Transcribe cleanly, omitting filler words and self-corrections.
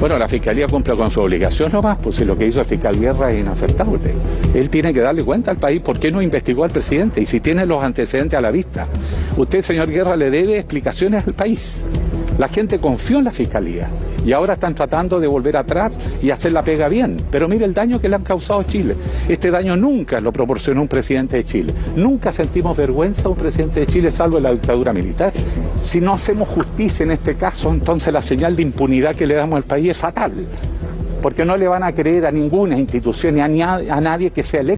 Bueno, la Fiscalía cumple con su obligación nomás, pues si lo que hizo el fiscal Guerra es inaceptable. Él tiene que darle cuenta al país por qué no investigó al presidente y si tiene los antecedentes a la vista. Usted, señor Guerra, le debe explicaciones al país. La gente confió en la Fiscalía y ahora están tratando de volver atrás y hacer la pega bien. Pero mire el daño que le han causado a Chile. Este daño nunca lo proporcionó un presidente de Chile. Nunca sentimos vergüenza de un presidente de Chile, salvo en la dictadura militar. Si no hacemos justicia en este caso, entonces la señal de impunidad que le damos al país es fatal. Porque no le van a creer a ninguna institución ni a nadie que sea electo.